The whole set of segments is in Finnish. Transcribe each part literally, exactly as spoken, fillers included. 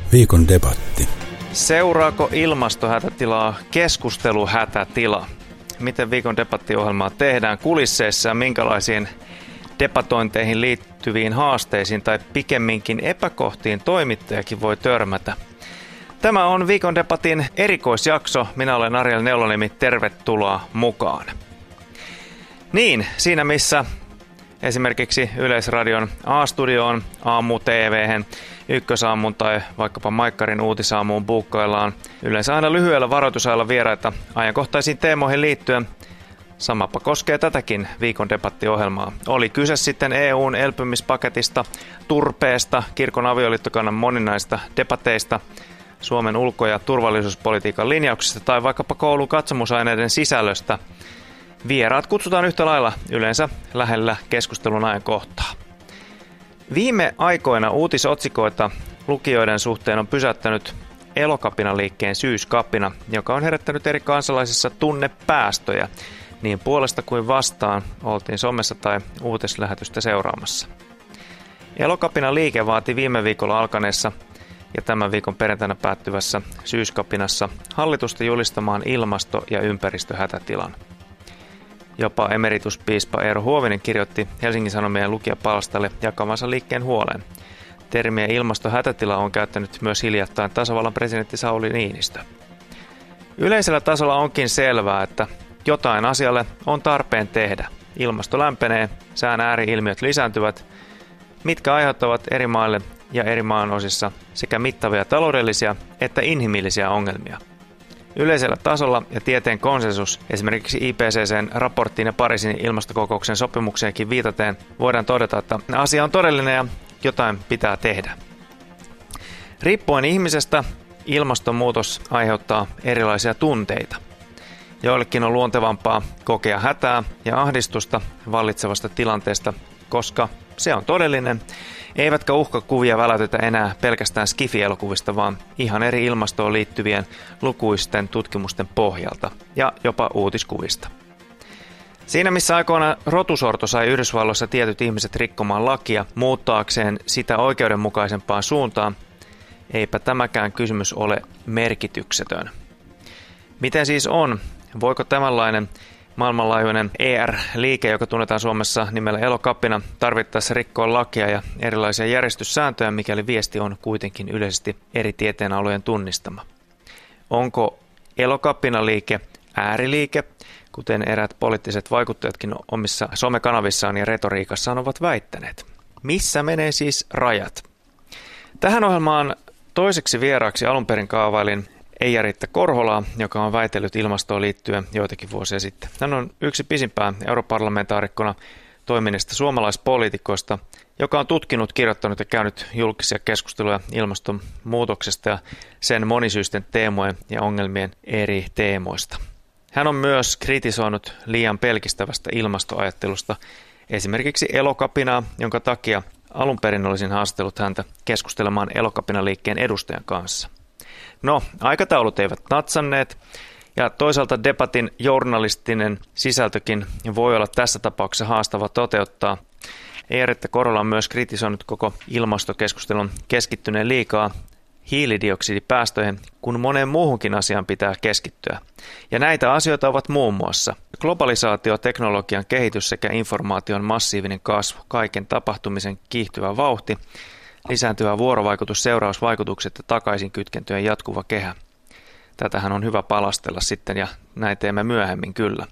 Viikon debatti. Seuraako ilmastohätätilaa keskusteluhätätila? Miten viikon debattiohjelmaa tehdään kulisseissa ja minkälaisiin debatointeihin liittyviin haasteisiin tai pikemminkin epäkohtiin toimittajakin voi törmätä? Tämä on viikon debatin erikoisjakso. Minä olen Ariel Neulonimi. Tervetuloa mukaan. Niin, siinä missä esimerkiksi Yleisradion A-studioon, Aamu T V:hen, Ykkösaamun tai vaikkapa Maikkarin uutisaamuun buukkaillaan yleensä aina lyhyellä varoitusajalla vieraita ajankohtaisiin teemoihin liittyen. Samapa koskee tätäkin viikon debattiohjelmaa. Oli kyse sitten E U:n elpymispaketista, turpeesta, kirkon avioliittokannan moninaista debateista, Suomen ulko- ja turvallisuuspolitiikan linjauksista tai vaikkapa koulun katsomusaineiden sisällöstä. Vieraat kutsutaan yhtä lailla yleensä lähellä keskustelun ajankohtaa. Viime aikoina uutisotsikoita lukijoiden suhteen on pysäyttänyt Elokapina-liikkeen Syyskapina, joka on herättänyt eri kansalaisissa tunnepäästöjä. Niin puolesta kuin vastaan oltiin somessa tai uutislähetystä seuraamassa. Elokapina-liike vaati viime viikolla alkaneessa ja tämän viikon perjantaina päättyvässä Syyskapinassa hallitusta julistamaan ilmasto- ja ympäristöhätätilan. Jopa emerituspiispa Eero Huovinen kirjoitti Helsingin Sanomien lukijapalstalle jakamansa liikkeen huolen. Termiä ilmastohätätila on käyttänyt myös hiljattain tasavallan presidentti Sauli Niinistö. Yleisellä tasolla onkin selvää, että jotain asialle on tarpeen tehdä. Ilmasto lämpenee, sään ääri-ilmiöt lisääntyvät, mitkä aiheuttavat eri maille ja eri maanosissa sekä mittavia taloudellisia että inhimillisiä ongelmia. Yleisellä tasolla ja tieteen konsensus, esimerkiksi I P C C:n raporttiin ja Pariisin ilmastokokouksen sopimukseenkin viitaten, voidaan todeta, että asia on todellinen ja jotain pitää tehdä. Riippuen ihmisestä, ilmastonmuutos aiheuttaa erilaisia tunteita. Joillekin on luontevampaa kokea hätää ja ahdistusta vallitsevasta tilanteesta, koska se on todellinen, eivätkä uhkakuvia väläytetä enää pelkästään skifi-elokuvista, vaan ihan eri ilmastoon liittyvien lukuisten tutkimusten pohjalta ja jopa uutiskuvista. Siinä missä aikoina rotusorto sai Yhdysvalloissa tietyt ihmiset rikkomaan lakia muuttaakseen sitä oikeudenmukaisempaan suuntaan, eipä tämäkään kysymys ole merkityksetön. Miten siis on? Voiko tämänlainen maailmanlaajuinen E R-liike, joka tunnetaan Suomessa nimellä Elokapina, tarvittaessa rikkoa lakia ja erilaisia järjestyssääntöjä, mikäli viesti on kuitenkin yleisesti eri tieteenalojen tunnistama? Onko Elokapina-liike ääriliike, kuten eräät poliittiset vaikuttajatkin omissa somekanavissaan ja retoriikassaan ovat väittäneet? Missä menee siis rajat? Tähän ohjelmaan toiseksi vieraaksi alun perin kaavailin Eija-Riitta Korholaa, joka on väitellyt ilmastoon liittyen joitakin vuosia sitten. Hän on yksi pisimpään europarlamentaarikkona toimineista suomalaispoliitikoista, joka on tutkinut, kirjoittanut ja käynyt julkisia keskusteluja ilmastonmuutoksesta ja sen monisyisten teemojen ja ongelmien eri teemoista. Hän on myös kritisoinut liian pelkistävästä ilmastoajattelusta, esimerkiksi Elokapinaa, jonka takia alun perin olisin haastellut häntä keskustelemaan Elokapina-liikkeen edustajan kanssa. No, aikataulut eivät natsanneet, ja toisaalta debatin journalistinen sisältökin voi olla tässä tapauksessa haastava toteuttaa. Eija-Riitta Korhola on myös kritisoinut koko ilmastokeskustelun keskittyneen liikaa hiilidioksidipäästöihin, kun moneen muuhunkin asiaan pitää keskittyä. Ja näitä asioita ovat muun muassa globalisaatio, teknologian kehitys sekä informaation massiivinen kasvu, kaiken tapahtumisen kiihtyvä vauhti, lisääntyvä vuorovaikutus, seurausvaikutukset ja takaisinkytkentöjen jatkuva kehä. Tätähän on hyvä palastella sitten ja näin teemme myöhemmin kyllä.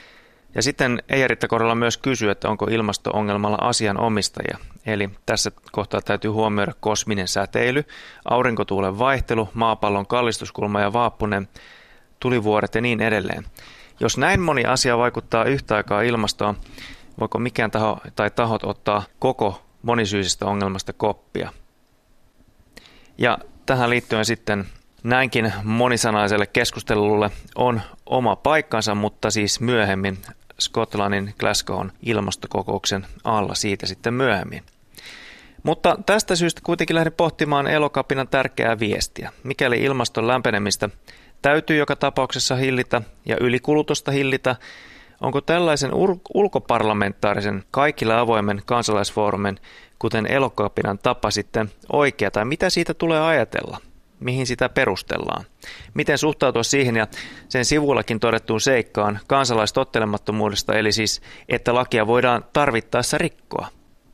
Ja sitten Eija-Riitta Korhola myös kysyy, että onko ilmasto-ongelmalla asianomistajia. Eli tässä kohtaa täytyy huomioida kosminen säteily, aurinkotuulen vaihtelu, maapallon kallistuskulma ja vaappunen, tulivuoret ja niin edelleen. Jos näin moni asia vaikuttaa yhtä aikaa ilmastoon, voiko mikään taho tai tahot ottaa koko monisyisestä ongelmasta koppia? Ja tähän liittyen sitten näinkin monisanaiselle keskustelulle on oma paikkansa, mutta siis myöhemmin Skotlannin Glasgow'n ilmastokokouksen alla, siitä sitten myöhemmin. Mutta tästä syystä kuitenkin lähden pohtimaan Elokapinan tärkeää viestiä. Mikäli ilmaston lämpenemistä täytyy joka tapauksessa hillitä ja ylikulutusta hillitä, onko tällaisen ulkoparlamentaarisen kaikille avoimen kansalaisfoorumin, kuten Elokapinan tapa sitten oikea, tai mitä siitä tulee ajatella? mihin sitä perustellaan. Miten suhtautua siihen ja sen sivullakin todettuun seikkaan kansalaistottelemattomuudesta, eli siis, että lakia voidaan tarvittaessa rikkoa.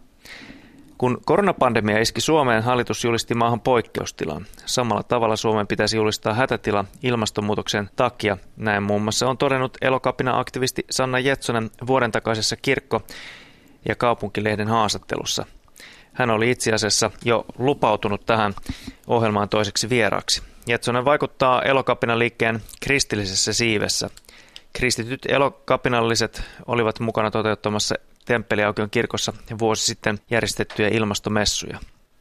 Kun koronapandemia iski Suomeen, hallitus julisti maahan poikkeustilan. Samalla tavalla Suomeen pitäisi julistaa hätätila ilmastonmuutoksen takia. Näin muun muassa on todennut Elokapina-aktivisti Sanna Jetsonen vuoden takaisessa kirkko- ja kaupunkilehden haastattelussa. Hän oli itse asiassa jo lupautunut tähän ohjelmaan toiseksi vieraaksi. Jetsonen vaikuttaa Elokapina-liikkeen kristillisessä siivessä. Kristityt elokapinalliset olivat mukana toteuttamassa Temppeliaukion kirkossa vuosi sitten järjestettyjä ilmastomessuja.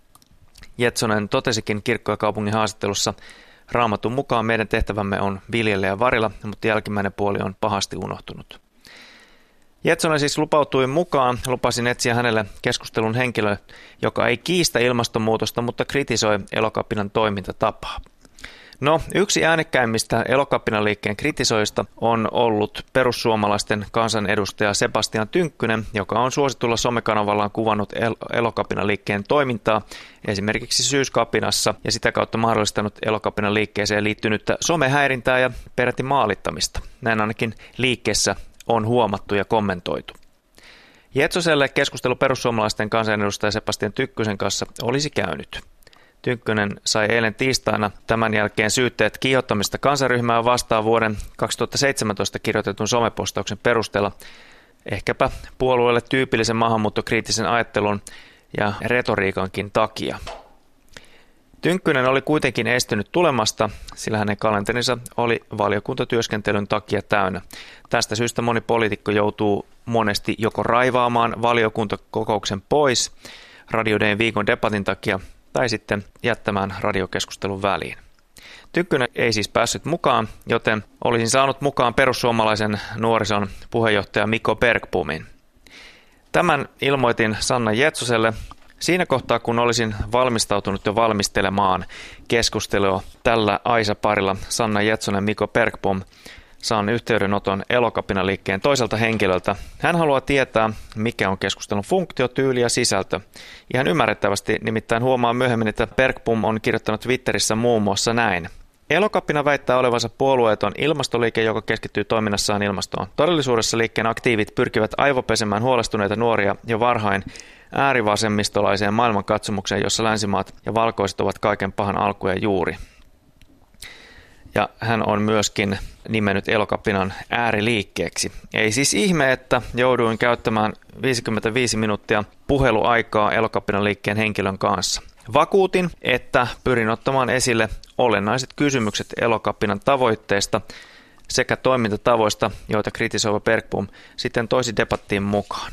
Jetsonen totesikin kirkko- ja kaupungin haastattelussa, Raamatun mukaan meidän tehtävämme on viljellä ja varilla, mutta jälkimmäinen puoli on pahasti unohtunut. Jetsonen siis lupautui mukaan, lupasin etsiä hänelle keskustelun henkilö, joka ei kiistä ilmastonmuutosta, mutta kritisoi Elokapinan toimintatapaa. No, yksi äänekkäimmistä Elokapina-liikkeen kritisoista on ollut perussuomalaisten kansanedustaja Sebastian Tynkkynen, joka on suositulla somekanavallaan kuvannut El- Elokapina-liikkeen toimintaa esimerkiksi Syyskapinassa ja sitä kautta mahdollistanut Elokapina-liikkeeseen liittynyttä somehäirintää ja peräti maalittamista. Näin ainakin liikkeessä on huomattu ja kommentoitu. Jetsoselle keskustelu perussuomalaisten kansanedustaja Sebastian Tynkkysen kanssa olisi käynyt. Tynkkynen sai eilen tiistaina tämän jälkeen syytteet kiihottamista kansanryhmää vastaan vuoden kaksituhattaseitsemäntoista kirjoitetun somepostauksen perusteella, ehkäpä puolueelle tyypillisen maahanmuuttokriittisen ajattelun ja retoriikankin takia. Tynkkynen oli kuitenkin estynyt tulemasta, sillä hänen kalenterinsa oli valiokuntatyöskentelyn takia täynnä. Tästä syystä moni poliitikko joutuu monesti joko raivaamaan valiokuntakokouksen pois Radio Dayn viikon debatin takia tai sitten jättämään radiokeskustelun väliin. Tynkkynen ei siis päässyt mukaan, joten olisin saanut mukaan perussuomalaisen nuorison puheenjohtaja Mikko Bergbomin. Tämän ilmoitin Sanna Jetsoselle siinä kohtaa, kun olisin valmistautunut jo valmistelemaan keskustelua tällä Aisa-parilla. Sanna Jetsonen, Mikko Bergbom, saan yhteydenoton Elokapina-liikkeen toiselta henkilöltä. Hän haluaa tietää, mikä on keskustelun funktio, tyyli ja sisältö. Ihan ymmärrettävästi, nimittäin huomaa myöhemmin, että Bergbom on kirjoittanut Twitterissä muun muassa näin. Elokapina väittää olevansa puolueeton ilmastoliike, joka keskittyy toiminnassaan ilmastoon. Todellisuudessa liikkeen aktiivit pyrkivät aivopesemään huolestuneita nuoria jo varhain äärivasemmistolaiseen maailmankatsomukseen, jossa länsimaat ja valkoiset ovat kaiken pahan alku ja juuri. Ja hän on myöskin nimennyt Elokapinan ääriliikkeeksi. Ei siis ihme, että jouduin käyttämään viisikymmentäviisi minuuttia puheluaikaa Elokapinan liikkeen henkilön kanssa. Vakuutin, että pyrin ottamaan esille olennaiset kysymykset Elokapinan tavoitteista sekä toimintatavoista, joita kritisoiva Bergbom sitten toisi debattiin mukaan.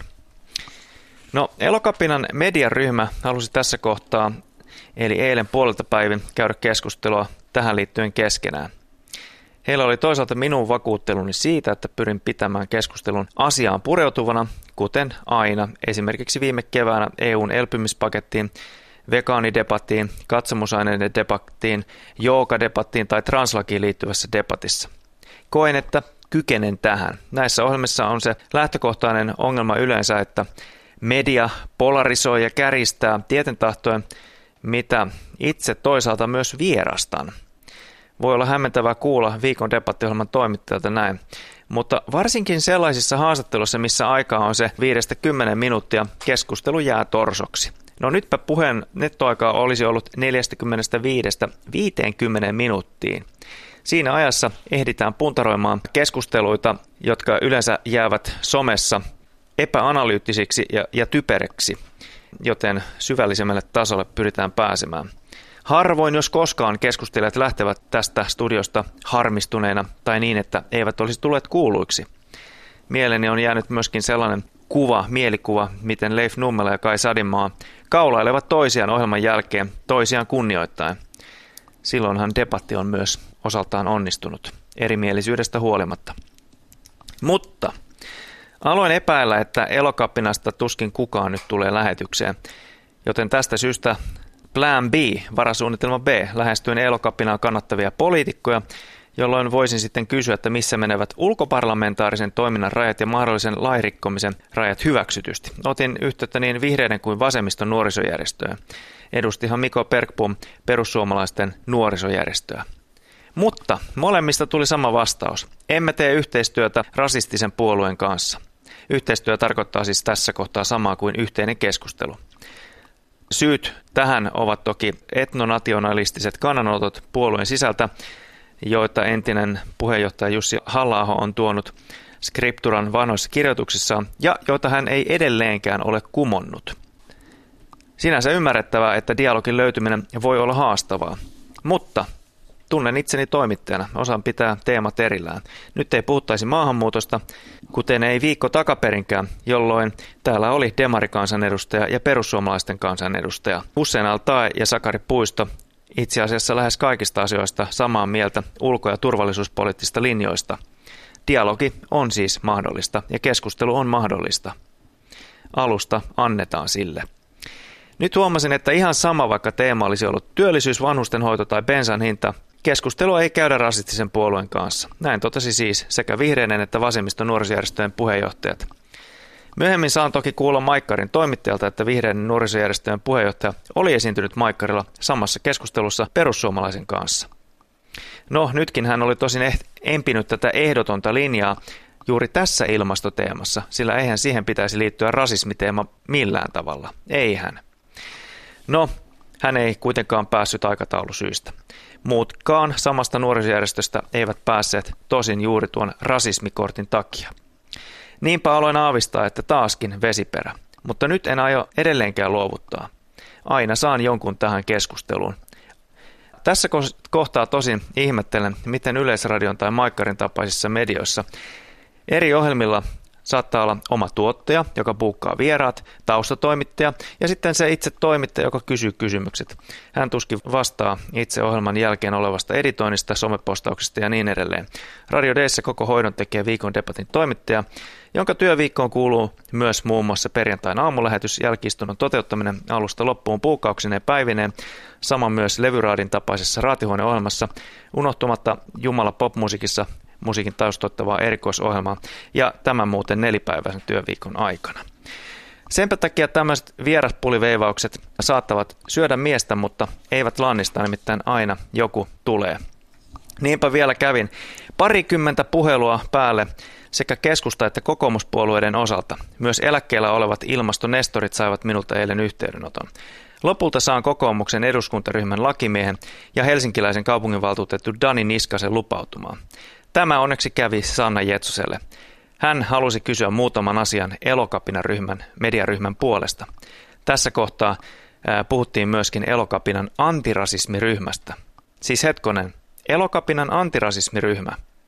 No, Elokapinan mediaryhmä halusi tässä kohtaa, eli eilen puolelta päivin, käydä keskustelua tähän liittyen keskenään. Heillä oli toisaalta minun vakuutteluni siitä, että pyrin pitämään keskustelun asiaan pureutuvana, kuten aina, esimerkiksi viime keväänä E U:n elpymispakettiin, vegaanidebattiin, katsomusaineiden debattiin, joogadebattiin tai translakiin liittyvässä debatissa. Koen, että kykenen tähän. Näissä ohjelmissa on se lähtökohtainen ongelma yleensä, että media polarisoi ja käristää tieten tahtoen, mitä itse toisaalta myös vierastan. Voi olla hämmentävää kuulla viikon debattiohjelman toimittajalta näin, mutta varsinkin sellaisissa haastatteluissa, missä aikaa on se viidestä kymmeneen minuuttia, keskustelu jää torsoksi. No nytpä puheen nettoaikaa olisi ollut neljästäkymmenestäviidestä viiteenkymmeneen minuuttiin. Siinä ajassa ehditään puntaroimaan keskusteluita, jotka yleensä jäävät somessa epäanalyyttisiksi ja, ja typereksi, joten syvällisemmälle tasolle pyritään pääsemään. Harvoin, jos koskaan, keskustelijat lähtevät tästä studiosta harmistuneena tai niin, että eivät olisi tulleet kuuluiksi. Mieleeni on jäänyt myöskin sellainen kuva, mielikuva, miten Leif Nummela ja Kai Sadinmaa kaulailevat toisiaan ohjelman jälkeen toisiaan kunnioittaen. Silloinhan debatti on myös osaltaan onnistunut, erimielisyydestä huolimatta. Mutta aloin epäillä, että Elokapinasta tuskin kukaan nyt tulee lähetykseen, joten tästä syystä Plan B, varasuunnitelma B, lähestyin Elokapinaa kannattavia poliitikkoja jolloin voisin sitten kysyä, että missä menevät ulkoparlamentaarisen toiminnan rajat ja mahdollisen lairikkomisen rajat hyväksytysti. Otin yhteyttä niin vihreiden kuin vasemmiston nuorisojärjestöön. Edustihan Miko Bergbom perussuomalaisten nuorisojärjestöä. Mutta molemmista tuli sama vastaus. Emme tee yhteistyötä rasistisen puolueen kanssa. Yhteistyö tarkoittaa siis tässä kohtaa samaa kuin yhteinen keskustelu. Syyt tähän ovat toki etnonationalistiset kannanotot puolueen sisältä, joita entinen puheenjohtaja Jussi Halla-aho on tuonut Scripturan vanhoissa kirjoituksissaan ja joita hän ei edelleenkään ole kumonnut. Sinänsä ymmärrettävää, että dialogin löytyminen voi olla haastavaa, mutta tunnen itseni toimittajana, osaan pitää teemat erillään. Nyt ei puhuttaisi maahanmuutosta, kuten ei viikko takaperinkään, jolloin täällä oli demarikansanedustaja ja perussuomalaisten kansanedustaja Hussein al-Tae ja Sakari Puisto, itse asiassa lähes kaikista asioista samaa mieltä ulko- ja turvallisuuspoliittisista linjoista. Dialogi on siis mahdollista ja keskustelu on mahdollista. Alusta annetaan sille. Nyt huomasin, että ihan sama vaikka teema olisi ollut työllisyys, vanhustenhoito tai bensan hinta, keskustelua ei käydä rasistisen puolueen kanssa. Näin totesi siis sekä vihreiden että vasemmiston nuorisojärjestöjen puheenjohtajat. Myöhemmin saan toki kuulla Maikkarin toimittajalta, että vihreiden nuorisojärjestöjen puheenjohtaja oli esiintynyt Maikkarilla samassa keskustelussa perussuomalaisen kanssa. No, nytkin hän oli tosin empinyt tätä ehdotonta linjaa juuri tässä ilmastoteemassa, sillä eihän siihen pitäisi liittyä rasismiteema millään tavalla. Eihän. No, hän ei kuitenkaan päässyt aikataulusyistä. Muutkaan samasta nuorisojärjestöstä eivät päässeet tosin juuri tuon rasismikortin takia. Niinpä aloin aavistaa, että taaskin vesiperä, mutta nyt en aio edelleenkään luovuttaa. Aina saan jonkun tähän keskusteluun. Tässä kohtaa tosin ihmettelen, miten Yleisradion tai Maikkarin tapaisissa medioissa eri ohjelmilla saattaa olla oma tuottaja, joka buukkaa vieraat, taustatoimittaja ja sitten se itse toimittaja, joka kysyy kysymykset. Hän tuskin vastaa itse ohjelman jälkeen olevasta editoinnista, somepostauksista ja niin edelleen. Radio D:ssä koko hoidon tekee Viikon debatin toimittaja, jonka työviikkoon kuuluu myös muun muassa perjantain aamulähetys, jälki-istunnon toteuttaminen alusta loppuun puukauksineen päivineen, sama myös Levyraadin tapaisessa raatihuoneohjelmassa, unohtumatta Jumala popmusiikissa musiikin taustoittavaa erikoisohjelmaa ja tämän muuten nelipäiväisen työviikon aikana. Senpä takia tämmöiset vieraspuliveivaukset saattavat syödä miestä, mutta eivät lannista, nimittäin aina joku tulee. Niinpä vielä kävin parikymmentä puhelua päälle sekä keskusta- että kokoomuspuolueiden osalta. Myös eläkkeellä olevat ilmastonestorit saivat minulta eilen yhteydenoton. Lopulta saan kokoomuksen eduskuntaryhmän lakimiehen ja helsinkiläisen kaupunginvaltuutettu Dani Niskasen lupautumaan. Tämä onneksi kävi Sanna Jetsoselle. Hän halusi kysyä muutaman asian Elokapinan ryhmän, mediaryhmän puolesta. Tässä kohtaa ää, puhuttiin myöskin Elokapinan antirasismiryhmästä. Siis hetkonen, Elokapinan antirasismiryhmä.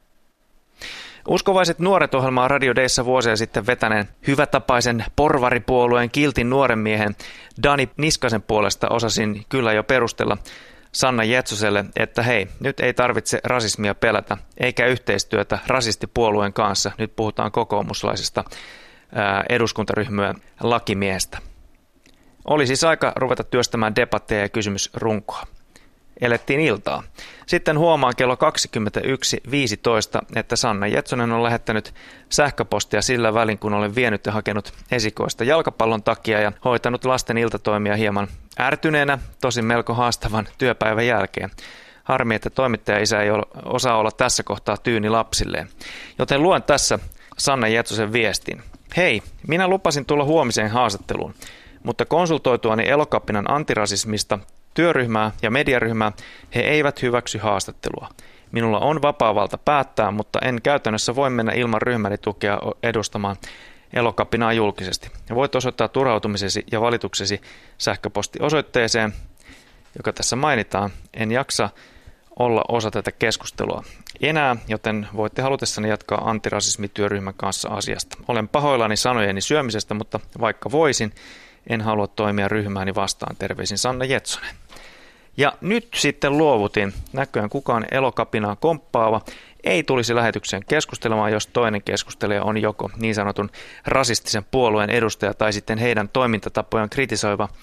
Uskovaiset nuoret ohjelmaa Radio D:ssä vuosia sitten vetäneen hyvätapaisen porvaripuolueen kiltin nuoren miehen Dani Niskasen puolesta osasin kyllä jo perustella Sanna Jetsoselle, että hei, nyt ei tarvitse rasismia pelätä, eikä yhteistyötä rasistipuolueen kanssa. Nyt puhutaan kokoomuslaisesta ää, eduskuntaryhmän lakimiestä. Oli siis aika ruveta työstämään debatteja ja kysymysrunkoa. Elettiin iltaa. Sitten huomaan kello kaksikymmentäyksi viisitoista, että Sanna Jetsonen on lähettänyt sähköpostia sillä välin, kun olen vienyt ja hakenut esikoista jalkapallon takia ja hoitanut lasten iltatoimia hieman ärtyneenä, tosin melko haastavan työpäivän jälkeen. Harmi, että toimittaja-isä ei osaa olla tässä kohtaa tyyni lapsilleen. Joten luen tässä Sanna Jetsosen viestin. Hei, minä lupasin tulla huomiseen haastatteluun, mutta konsultoituani Elokapinan antirasismista työryhmää ja mediaryhmää he eivät hyväksy haastattelua. Minulla on vapaa valta päättää, mutta en käytännössä voi mennä ilman ryhmäni tukea edustamaan Elokapinaa julkisesti. Voit osoittaa turhautumisesi ja valituksesi sähköpostiosoitteeseen, joka tässä mainitaan. En jaksa olla osa tätä keskustelua enää, joten voitte halutessani jatkaa antirasismityöryhmän kanssa asiasta. Olen pahoillani sanojeni syömisestä, mutta vaikka voisin, en halua toimia ryhmääni vastaan. Terveisin Sanna Jetsonen. Ja nyt sitten luovutin. Näköjään kukaan Elokapinaa komppaava ei tulisi lähetykseen keskustelemaan, jos toinen keskustelija on joko niin sanotun rasistisen puolueen edustaja tai sitten heidän toimintatapojaan kritisoiva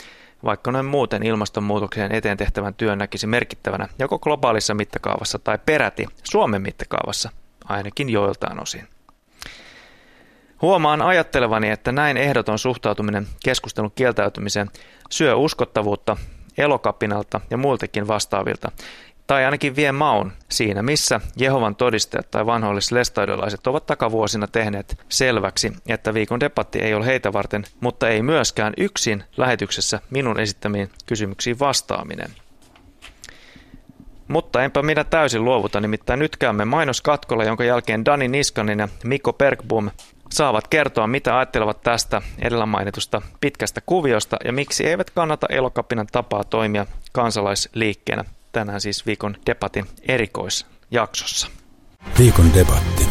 vaikka noin muuten ilmastonmuutoksen eteen tehtävän työn näkisi merkittävänä joko globaalissa mittakaavassa tai peräti Suomen mittakaavassa, ainakin joiltain osin. Huomaan ajattelevani, että näin ehdoton suhtautuminen keskustelun kieltäytymiseen syö uskottavuutta Elokapinalta ja muiltakin vastaavilta, tai ainakin vie maun siinä, missä Jehovan todistajat tai vanhoillislestaidolaiset ovat takavuosina tehneet selväksi, että viikon debatti ei ole heitä varten, mutta ei myöskään yksin lähetyksessä minun esittämiin kysymyksiin vastaaminen. Mutta enpä minä täysin luovuta, nimittäin nyt käymme mainoskatkolla, jonka jälkeen Dani Niskanen ja Mikko Bergbom saavat kertoa, mitä ajattelevat tästä edellä mainitusta pitkästä kuviosta ja miksi eivät kannata Elokapinan tapaa toimia kansalaisliikkeenä. Tänään siis viikon debatin erikoisjaksossa. Viikon debatti.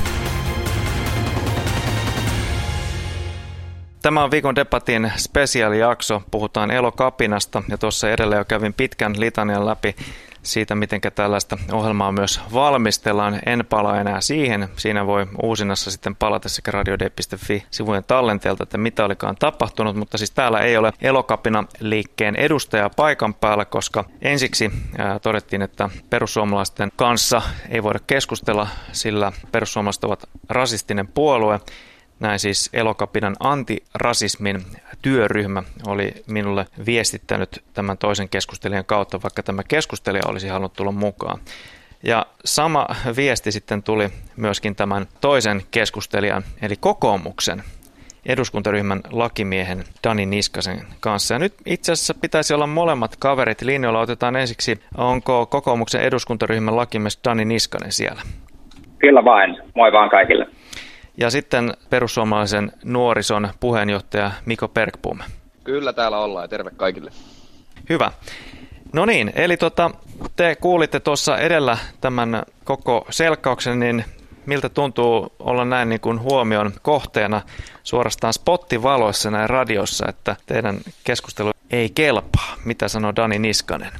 Tämä on viikon debatin spesiaalijakso. Puhutaan Elokapinasta ja tuossa edellä jo kävin pitkän litanian läpi siitä, miten tällaista ohjelmaa myös valmistellaan. En palaa enää siihen. Siinä voi uusinnassa sitten palata sekä radiode piste fi-sivujen tallenteelta, että mitä olikaan tapahtunut. Mutta siis täällä ei ole Elokapina-liikkeen edustajaa paikan päällä, koska ensiksi ää, todettiin, että perussuomalaisten kanssa ei voida keskustella, sillä perussuomalaiset ovat rasistinen puolue. Näin siis Elokapinan antirasismin työryhmä oli minulle viestittänyt tämän toisen keskustelijan kautta, vaikka tämä keskustelija olisi halunnut tulla mukaan. Ja sama viesti sitten tuli myöskin tämän toisen keskustelijan, eli kokoomuksen eduskuntaryhmän lakimiehen Dani Niskasen kanssa. Ja nyt itse asiassa pitäisi olla molemmat kaverit linjoilla. Otetaan ensiksi, onko kokoomuksen eduskuntaryhmän lakimies Dani Niskanen siellä? Kyllä vain. Moi vaan kaikille. Ja sitten perussuomalaisen nuorison puheenjohtaja Mikko Bergbom. Kyllä täällä ollaan ja terve kaikille. Hyvä. No niin, eli tota, te kuulitte tuossa edellä tämän koko selkkauksen, niin miltä tuntuu olla näin niin kuin huomion kohteena suorastaan spottivaloissa näin radiossa, että teidän keskustelu ei kelpaa? Mitä sanoo Dani Niskanen?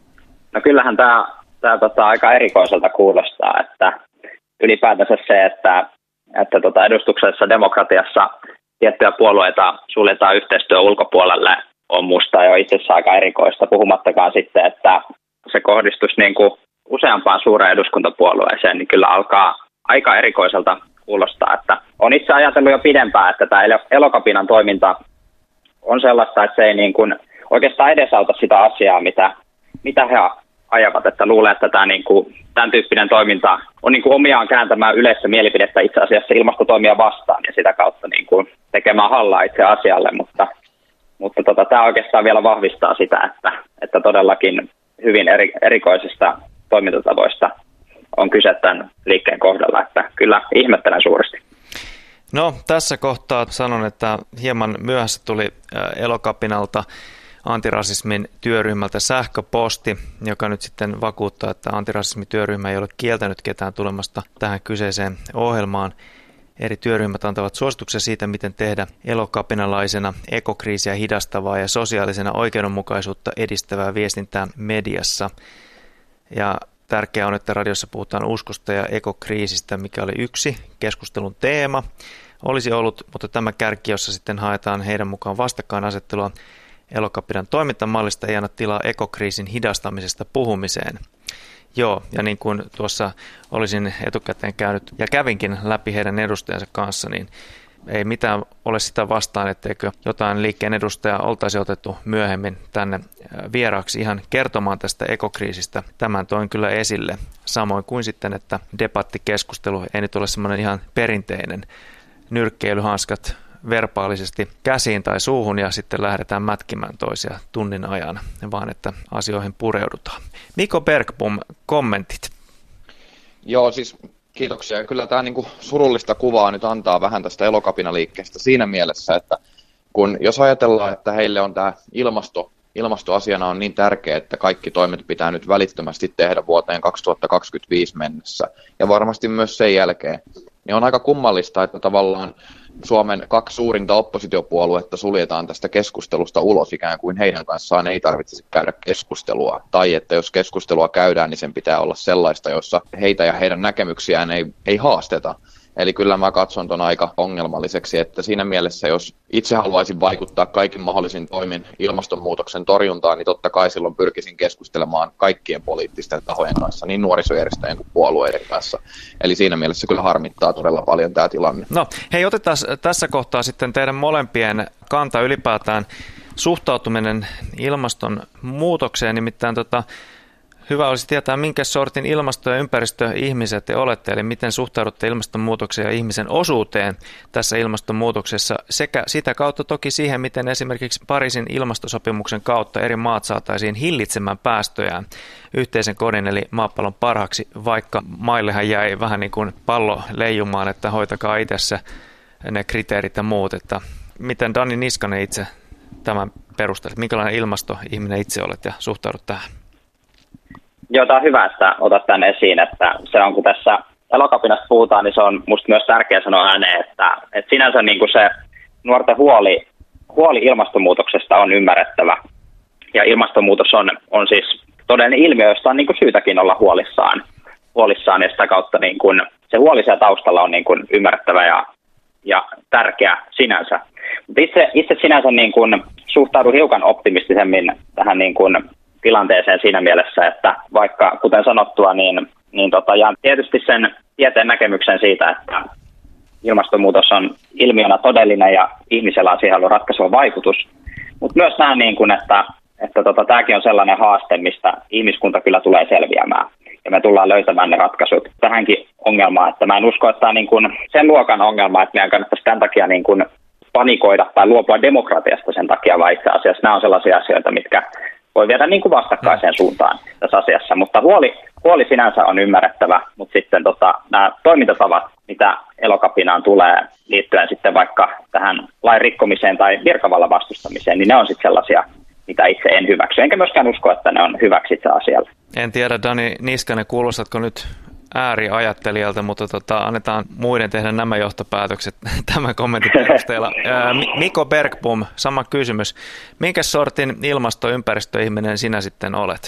No kyllähän tämä, tämä tota, aika erikoiselta kuulostaa, että ylipäätänsä se, että että tota edustuksellisessa demokratiassa tiettyjä puolueita suljetaan yhteistyön ulkopuolelle, on musta jo itse asiassa aika erikoista, puhumattakaan sitten, että se kohdistuisi niin kuin useampaan suureen eduskuntapuolueeseen, niin kyllä alkaa aika erikoiselta kuulostaa. Että on itse ajatellut jo pidempään, että tämä Elokapinan toiminta on sellaista, että se ei niin kuin oikeastaan edesauta sitä asiaa, mitä, mitä he ajavat, että luulee, että tämä, niin kuin, tämän tyyppinen toiminta on niin kuin omiaan kääntämään yleistä mielipidettä itse asiassa ilmastotoimia vastaan ja sitä kautta niin kuin tekemään hallaa itse asialle, mutta, mutta tota, tämä oikeastaan vielä vahvistaa sitä, että, että todellakin hyvin eri, erikoisista toimintatavoista on kyse tämän liikkeen kohdalla, että kyllä ihmettelen suuresti. No tässä kohtaa sanon, että hieman myöhässä tuli Elokapinalta antirasismin työryhmältä sähköposti, joka nyt sitten vakuuttaa, että antirasismityöryhmä ei ole kieltänyt ketään tulemasta tähän kyseiseen ohjelmaan. Eri työryhmät antavat suosituksia siitä, miten tehdä elokapinalaisena ekokriisiä hidastavaa ja sosiaalisena oikeudenmukaisuutta edistävää viestintää mediassa. Ja tärkeää on, että radiossa puhutaan uskosta ja ekokriisistä, mikä oli yksi keskustelun teema. Olisi ollut, mutta tämä kärki, jossa sitten haetaan heidän mukaan vastakkainasettelua Elokapinan toimintamallista, ei anna tilaa ekokriisin hidastamisesta puhumiseen. Joo, ja niin kuin tuossa olisin etukäteen käynyt ja kävinkin läpi heidän edustajansa kanssa, niin ei mitään ole sitä vastaan, etteikö jotain liikkeen edustajaa oltaisi otettu myöhemmin tänne vieraaksi ihan kertomaan tästä ekokriisistä. Tämän toin kyllä esille, samoin kuin sitten, että debattikeskustelu ei nyt ole semmoinen ihan perinteinen nyrkkeilyhanskat verbaalisesti käsiin tai suuhun ja sitten lähdetään mätkimään toisia tunnin ajan, vaan että asioihin pureudutaan. Mikko Bergbom, kommentit. Joo, siis kiitoksia. Kyllä tämä niin kuin surullista kuvaa nyt antaa vähän tästä Elokapina-liikkeestä siinä mielessä, että kun jos ajatellaan, että heille on tämä ilmasto, ilmastoasiana on niin tärkeä, että kaikki toimet pitää nyt välittömästi tehdä vuoteen kaksituhattakaksikymmentäviisi mennessä ja varmasti myös sen jälkeen, niin on aika kummallista, että tavallaan Suomen kaksi suurinta oppositiopuoluetta suljetaan tästä keskustelusta ulos, ikään kuin heidän kanssaan ei tarvitsisi käydä keskustelua. Tai että jos keskustelua käydään, niin sen pitää olla sellaista, jossa heitä ja heidän näkemyksiään ei, ei haasteta. Eli kyllä mä katson ton aika ongelmalliseksi, että siinä mielessä, jos itse haluaisin vaikuttaa kaikin mahdollisin toimin ilmastonmuutoksen torjuntaan, niin totta kai silloin pyrkisin keskustelemaan kaikkien poliittisten tahojen kanssa, niin nuorisojärjestöjen kuin puolueiden kanssa. Eli siinä mielessä kyllä harmittaa todella paljon tämä tilanne. No hei, otetaan tässä kohtaa sitten teidän molempien kanta ylipäätään suhtautuminen ilmastonmuutokseen, nimittäin tota, hyvä olisi tietää, minkä sortin ilmasto- ja ympäristöihmiset te olette, eli miten suhtaudutte ilmastonmuutokseen ja ihmisen osuuteen tässä ilmastonmuutoksessa, sekä sitä kautta toki siihen, miten esimerkiksi Pariisin ilmastosopimuksen kautta eri maat saataisiin hillitsemään päästöjään yhteisen kodin, eli maapallon parhaaksi, vaikka maillehan jäi vähän niin kuin pallo leijumaan, että hoitakaa itsessä ne kriteerit ja muut, että miten Dani Niskanen itse tämän perusteella, minkälainen ilmastoihminen itse olet ja suhtaudut tähän? Joo, tämä on hyvä, että otat tämän esiin, että se on, kun tässä Elokapinasta puhutaan, niin se on musta myös tärkeää sanoa ääneen, että, että sinänsä niin kuin se nuorten huoli, huoli ilmastonmuutoksesta on ymmärrettävä. Ja ilmastonmuutos on, on siis todellinen ilmiö, josta on niin kuin syytäkin olla huolissaan, huolissaan ja sitä kautta niin kuin se huoli siellä taustalla on niin kuin ymmärrettävä ja, ja tärkeä sinänsä. Mutta itse, itse sinänsä niin kuin suhtaudun hiukan optimistisemmin tähän niin kuin tilanteeseen siinä mielessä, että vaikka kuten sanottua, niin, niin tota, jaan tietysti sen tieteen näkemyksen siitä, että ilmastonmuutos on ilmiönä todellinen ja ihmisellä on siihen ollut ratkaisuva vaikutus, mutta myös näen niin kuin, että, että tota, tämäkin on sellainen haaste, mistä ihmiskunta kyllä tulee selviämään ja me tullaan löytämään ne ratkaisut tähänkin ongelmaan, että mä en usko, että tämä on niin kuin sen luokan ongelma, että meidän kannattaisi tämän takia niin kuin panikoida tai luopua demokratiasta sen takia, vaan itse asiassa nämä on sellaisia asioita, mitkä voi viedä niin kuin vastakkaiseen suuntaan tässä asiassa, mutta huoli, huoli sinänsä on ymmärrettävä, mutta sitten tota, nämä toimintatavat, mitä Elokapinaan tulee liittyen sitten vaikka tähän lain rikkomiseen tai virkavallan vastustamiseen, niin ne on sitten sellaisia, mitä itse en hyväksy. Enkä myöskään usko, että ne on hyväksi itse asialle. En tiedä, Dani Niskanen, kuulostatko nyt ääriajattelijalta, mutta tota, annetaan muiden tehdä nämä johtopäätökset tämän kommentin perusteella. Mikko Bergbom, sama kysymys. Minkä sortin ilmasto- ja ympäristöihminen sinä sitten olet?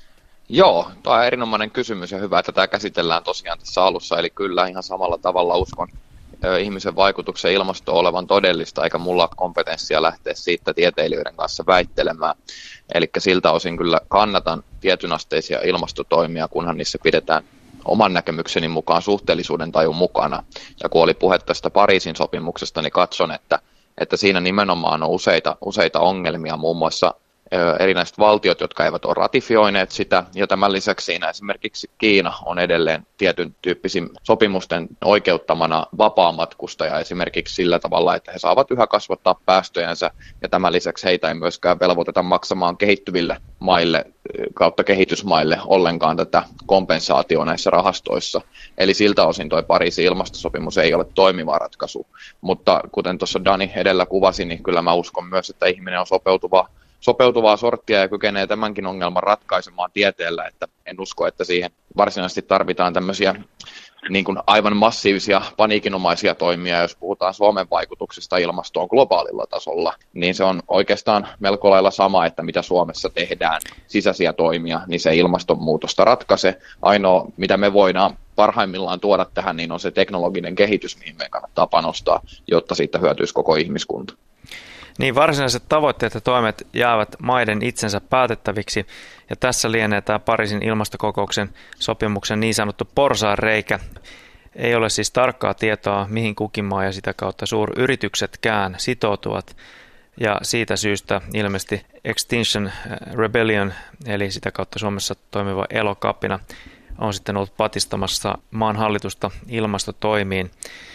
Joo, tämä on erinomainen kysymys ja hyvä, että tämä käsitellään tosiaan tässä alussa. Eli kyllä ihan samalla tavalla uskon ihmisen vaikutuksen ilmastoon olevan todellista, eikä mulla ole kompetenssia lähteä siitä tieteilijöiden kanssa väittelemään. Eli siltä osin kyllä kannatan tietynasteisia ilmastotoimia, kunhan niissä pidetään oman näkemykseni mukaan suhteellisuuden tajun mukana. Ja kun oli puhe tästä Pariisin sopimuksesta, niin katson, että, että siinä nimenomaan on useita, useita ongelmia, muun muassa erinäiset valtiot, jotka eivät ole ratifioineet sitä, ja tämän lisäksi siinä esimerkiksi Kiina on edelleen tietyn tyyppisin sopimusten oikeuttamana vapaamatkustaja esimerkiksi sillä tavalla, että he saavat yhä kasvattaa päästöjänsä, ja tämän lisäksi heitä ei myöskään velvoiteta maksamaan kehittyville maille kautta kehitysmaille ollenkaan tätä kompensaatiota näissä rahastoissa. Eli siltä osin tuo Pariisin ilmastosopimus ei ole toimiva ratkaisu, mutta kuten tuossa Dani edellä kuvasi, niin kyllä mä uskon myös, että ihminen on sopeutuva sopeutuvaa sorttia ja kykenee tämänkin ongelman ratkaisemaan tieteellä, että en usko, että siihen varsinaisesti tarvitaan tämmöisiä niin kuin aivan massiivisia paniikinomaisia toimia, jos puhutaan Suomen vaikutuksesta ilmastoon globaalilla tasolla, niin se on oikeastaan melko lailla sama, että mitä Suomessa tehdään sisäisiä toimia, niin se ilmastonmuutosta ratkaisee. Ainoa, mitä me voidaan parhaimmillaan tuoda tähän, niin on se teknologinen kehitys, mihin me kannattaa panostaa, jotta siitä hyötyisi koko ihmiskunta. Niin, varsinaiset tavoitteet ja toimet jäävät maiden itsensä päätettäviksi, ja tässä lienee tämä Pariisin ilmastokokouksen sopimuksen niin sanottu porsaanreikä. Ei ole siis tarkkaa tietoa, mihin kukin maa ja sitä kautta suuryrityksetkään sitoutuvat, ja siitä syystä ilmeisesti Extinction Rebellion, eli sitä kautta Suomessa toimiva Elokapina, on sitten ollut patistamassa maan hallitusta ilmastotoimiin.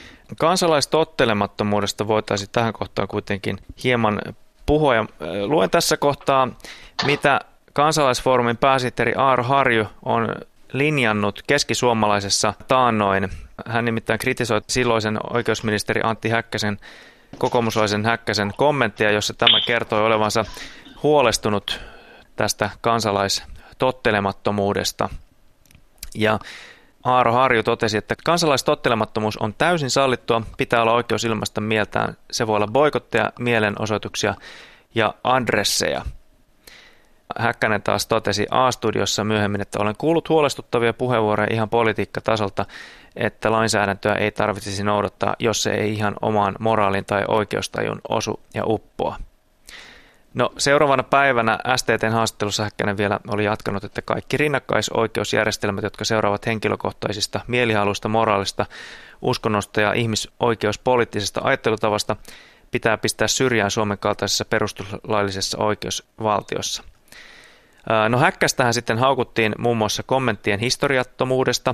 Kansalaistottelemattomuudesta voitaisiin tähän kohtaan kuitenkin hieman puhua. Ja luen tässä kohtaa, mitä Kansalaisfoorumin pääsihteeri Aaro Harju on linjannut keskisuomalaisessa taannoin. Hän nimittäin kritisoi silloisen oikeusministeri Antti Häkkäsen, kokoomuslaisen Häkkäsen kommentteja, jossa tämä kertoi olevansa huolestunut tästä kansalaistottelemattomuudesta. Ja Aaro Harju totesi, että kansalaistottelemattomuus on täysin sallittua, pitää olla oikeus ilmaista mieltään. Se voi olla boikotteja, mielenosoituksia ja adresseja. Häkkänen taas totesi A-studiossa myöhemmin, että olen kuullut huolestuttavia puheenvuoroja ihan politiikkatasolta, että lainsäädäntöä ei tarvitsisi noudattaa, jos se ei ihan omaan moraalin tai oikeustajun osu ja uppoa. No, seuraavana päivänä S T T:n haastattelussa Häkkänen vielä oli jatkanut, että kaikki rinnakkaisoikeusjärjestelmät, jotka seuraavat henkilökohtaisista, mielihaluista, moraalista, uskonnosta ja ihmisoikeuspoliittisesta ajattelutavasta, pitää pistää syrjään Suomen kaltaisessa perustuslaillisessa oikeusvaltiossa. No, Häkkästähän sitten haukuttiin muun muassa kommenttien historiattomuudesta.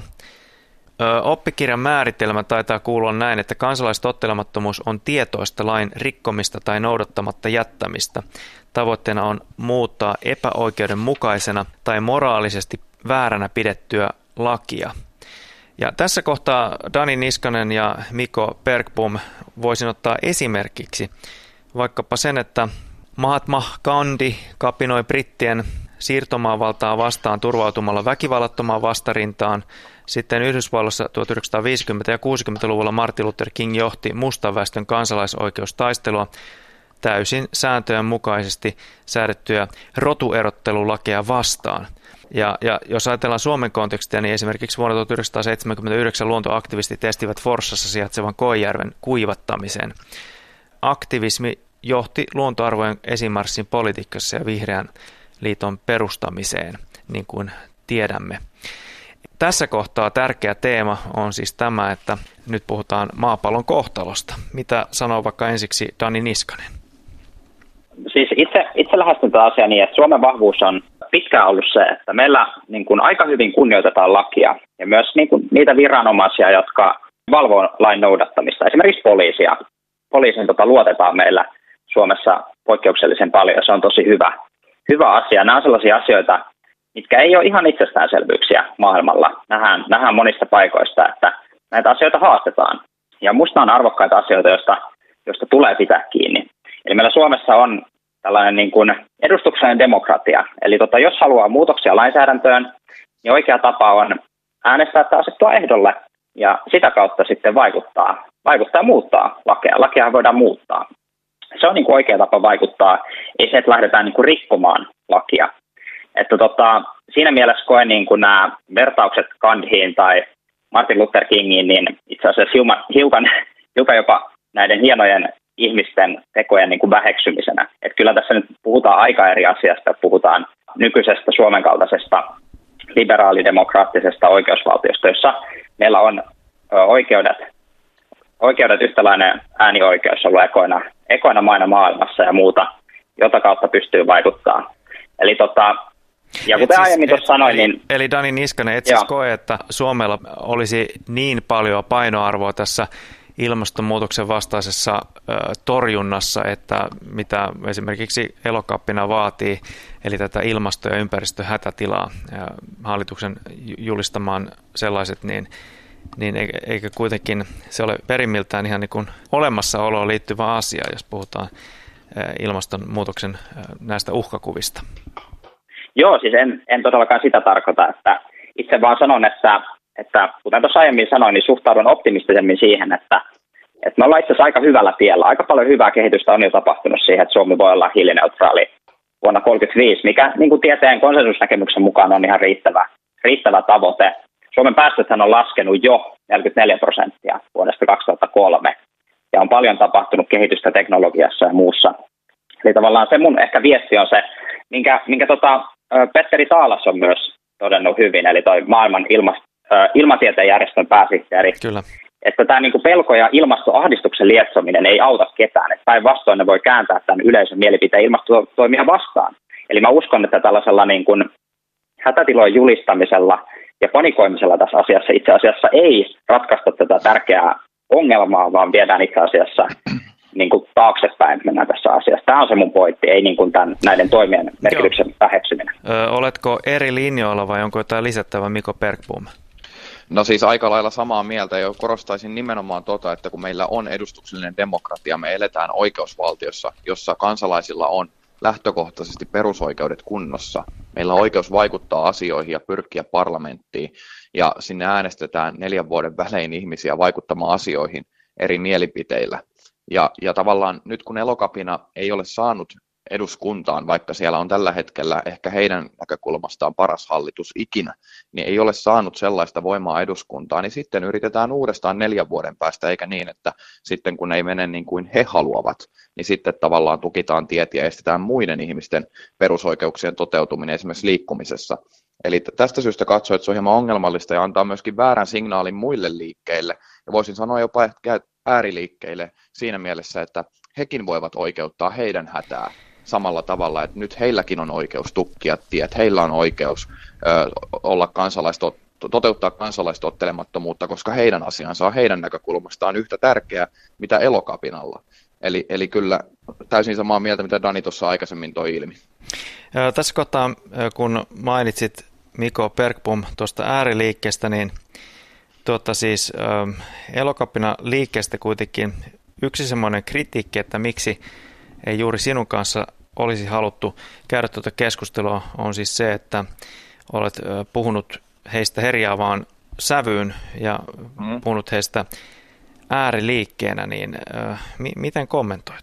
Oppikirjan määritelmä taitaa kuulua näin, että kansalaistottelemattomuus on tietoista lain rikkomista tai noudattamatta jättämistä. Tavoitteena on muuttaa epäoikeudenmukaisena tai moraalisesti vääränä pidettyä lakia. Ja tässä kohtaa Dani Niskanen ja Mikko Bergbom voisin ottaa esimerkiksi vaikkapa sen, että Mahatma Gandhi kapinoi brittien siirtomaavaltaa vastaan turvautumalla väkivallattomaan vastarintaan. Sitten Yhdysvalloissa tuhatyhdeksänsataaviisikymmentä- ja kuusikymmentäluvulla Martin Luther King johti mustan väestön kansalaisoikeustaistelua täysin sääntöjen mukaisesti säädettyä rotuerottelulakeja vastaan. Ja, ja jos ajatellaan Suomen kontekstia, niin esimerkiksi vuonna tuhatyhdeksänsataaseitsemänkymmentäyhdeksän luontoaktivistit estivät Forssassa sijaitsevan Koijärven kuivattamiseen. Aktivismi johti luontoarvojen esimarssin politiikassa ja vihreän liiton perustamiseen, niin kuin tiedämme. Tässä kohtaa tärkeä teema on siis tämä, että nyt puhutaan maapallon kohtalosta. Mitä sanoo vaikka ensiksi Dani Niskanen? Siis itse, itse lähestyn tätä asiaa niin, että Suomen vahvuus on pitkään ollut se, että meillä niin kuin aika hyvin kunnioitetaan lakia ja myös niin kuin niitä viranomaisia, jotka valvoo lain noudattamista. Esimerkiksi poliisia. Poliisin tota, luotetaan meillä Suomessa poikkeuksellisen paljon ja se on tosi hyvä, hyvä asia. Nämä on sellaisia asioita, mitkä ei ole ihan itsestäänselvyyksiä maailmalla. Nähdään, nähdään monista paikoista, että näitä asioita haastetaan. Ja musta on arvokkaita asioita, joista, joista tulee pitää kiinni. Eli meillä Suomessa on tällainen niin kuin edustuksellinen demokratia. Eli tota, jos haluaa muutoksia lainsäädäntöön, niin oikea tapa on äänestää tai asettua ehdolle ja sitä kautta sitten vaikuttaa, vaikuttaa ja muuttaa lakeja. Lakeja voidaan muuttaa. Se on niin kuin oikea tapa vaikuttaa, ei se, että lähdetään niin kuin rikkomaan lakia. Että tota, siinä mielessä koen niin kuin nämä vertaukset Gandhiin tai Martin Luther Kingiin, niin itse asiassa hiukan, hiukan, hiukan jopa näiden hienojen ihmisten tekojen niin kuin väheksymisenä. Että kyllä tässä nyt puhutaan aika eri asiasta, että puhutaan nykyisestä Suomen kaltaisesta liberaalidemokraattisesta oikeusvaltiosta, jossa meillä on oikeudet, oikeudet yhtäläinen äänioikeus ollut ekoina, ekoina maina maailmassa ja muuta, jota kautta pystyy vaikuttaa. Eli tota, ja kuten siis, aiemmin tuossa sanoin, eli, niin... Eli Dani Niskanen, et siis koe, että Suomella olisi niin paljon painoarvoa tässä ilmastonmuutoksen vastaisessa ö, torjunnassa, että mitä esimerkiksi Elokappina vaatii, eli tätä ilmasto- ja ympäristöhätätilaa ja hallituksen julistamaan sellaiset, niin, niin eikö kuitenkin se ole perimmiltään ihan niin kuin olemassaoloon liittyvä asia, jos puhutaan ilmastonmuutoksen näistä uhkakuvista? Joo, siis en, en todellakaan sitä tarkoita, että itse vaan sanon, että, että kuten tuossa aiemmin sanoin, niin suhtaudun optimistisemmin siihen, että, että me ollaan itse asiassa aika hyvällä tiellä. Aika paljon hyvää kehitystä on jo tapahtunut siihen, että Suomi voi olla hiilineutraali vuonna kolmekymmentäviisi, mikä niin kuin tieteen konsensusnäkemyksen mukaan on ihan riittävä, riittävä tavoite. Suomen päästöthän on laskenut jo neljäkymmentäneljä prosenttia vuodesta kaksituhattakolme ja on paljon tapahtunut kehitystä teknologiassa ja muussa. Eli tavallaan se mun ehkä viesti on se, minkä, minkä tota, Petteri Taalas on myös todennut hyvin, eli toi maailman ilma, ilmatieteen järjestön pääsihteeri, Kyllä. että tämä niinku pelko ja ilmastoahdistuksen lietsominen ei auta ketään, että päinvastoin ne voi kääntää tämän yleisön mielipiteen ilmastotoimia vastaan. Eli mä uskon, että tällaisella niin kuin hätätilojen julistamisella ja panikoimisella tässä asiassa itse asiassa ei ratkaista tätä tärkeää ongelmaa, vaan viedään itse asiassa niin kuin taaksepäin mennään tässä asiassa. Tämä on se mun pointti, ei niin kuin tämän, näiden toimien merkityksen väheksyminen. Ö, oletko eri linjoilla vai onko jotain lisättävää, Mikko Bergbom? No siis aika lailla samaa mieltä, ja korostaisin nimenomaan tota, että kun meillä on edustuksellinen demokratia, me eletään oikeusvaltiossa, jossa kansalaisilla on lähtökohtaisesti perusoikeudet kunnossa. Meillä on oikeus vaikuttaa asioihin ja pyrkiä parlamenttiin, ja sinne äänestetään neljän vuoden välein ihmisiä vaikuttamaan asioihin eri mielipiteillä. Ja, ja tavallaan nyt kun Elokapina ei ole saanut eduskuntaan, vaikka siellä on tällä hetkellä ehkä heidän näkökulmastaan paras hallitus ikinä, niin ei ole saanut sellaista voimaa eduskuntaan, niin sitten yritetään uudestaan neljän vuoden päästä, eikä niin, että sitten kun ei mene niin kuin he haluavat, niin sitten tavallaan tukitaan tiet ja estetään muiden ihmisten perusoikeuksien toteutuminen esimerkiksi liikkumisessa. Eli tästä syystä katsoa, että se on hieman ongelmallista ja antaa myöskin väärän signaalin muille liikkeille, ja voisin sanoa jopa ehkä ääriliikkeille siinä mielessä, että hekin voivat oikeuttaa heidän hätää samalla tavalla, että nyt heilläkin on oikeus tukkia tiet, heillä on oikeus ö, olla kansalaisto, toteuttaa kansalaistottelemattomuutta, koska heidän asiansa on heidän näkökulmastaan yhtä tärkeä, mitä Elokapinalla. Eli, eli kyllä täysin samaa mieltä, mitä Dani tuossa aikaisemmin toi ilmi. Tässä kohtaa, kun mainitsit Miko Bergbom tuosta ääriliikkeestä, niin tuota siis Elokapina liikkeestä kuitenkin yksi semmoinen kritiikki, että miksi ei juuri sinun kanssa olisi haluttu käydä tuota keskustelua, on siis se, että olet puhunut heistä herjaavaan sävyyn ja mm. puhunut heistä ääriliikkeenä, niin äh, mi- miten kommentoit?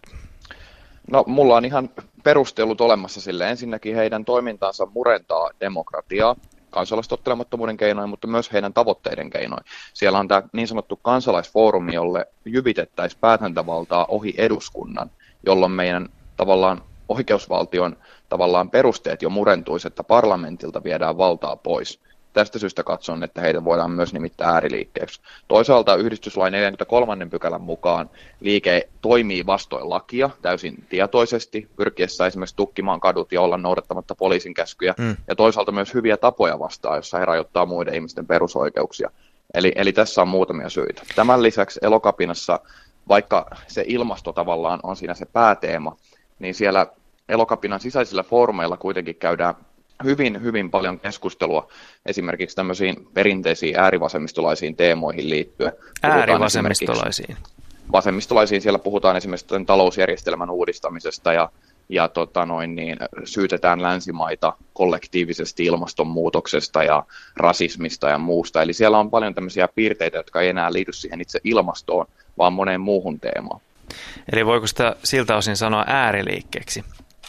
No mulla on ihan perustelut olemassa sille. Ensinnäkin heidän toimintaansa murentaa demokratiaa kansalaistottelemattomuuden keinoin, mutta myös heidän tavoitteiden keinoin. Siellä on tämä niin sanottu kansalaisfoorumi, jolle jyvitettäisiin päätäntävaltaa ohi eduskunnan, jolloin meidän tavallaan oikeusvaltion tavallaan perusteet jo murentuisi, että parlamentilta viedään valtaa pois. Tästä syystä katson, että heitä voidaan myös nimittää ääriliikkeeksi. Toisaalta yhdistyslain neljäskymmeneskolmas pykälän mukaan liike toimii vastoin lakia täysin tietoisesti, pyrkiessä esimerkiksi tukkimaan kadut ja olla noudattamatta poliisin käskyjä, mm. ja toisaalta myös hyviä tapoja vastaan, jossa he rajoittaa muiden ihmisten perusoikeuksia. Eli, eli tässä on muutamia syitä. Tämän lisäksi Elokapinassa, vaikka se ilmasto tavallaan on siinä se pääteema, niin siellä Elokapinan sisäisillä foorumeilla kuitenkin käydään hyvin, hyvin paljon keskustelua esimerkiksi tämmöisiin perinteisiin äärivasemmistolaisiin teemoihin liittyen. Äärivasemmistolaisiin? Vasemmistolaisiin siellä puhutaan esimerkiksi tämän talousjärjestelmän uudistamisesta ja, ja tota noin, niin, syytetään länsimaita kollektiivisesti ilmastonmuutoksesta ja rasismista ja muusta. Eli siellä on paljon tämmöisiä piirteitä, jotka ei enää liity siihen itse ilmastoon, vaan moneen muuhun teemaan. Eli voiko sitä siltä osin sanoa ääriliikkeeksi?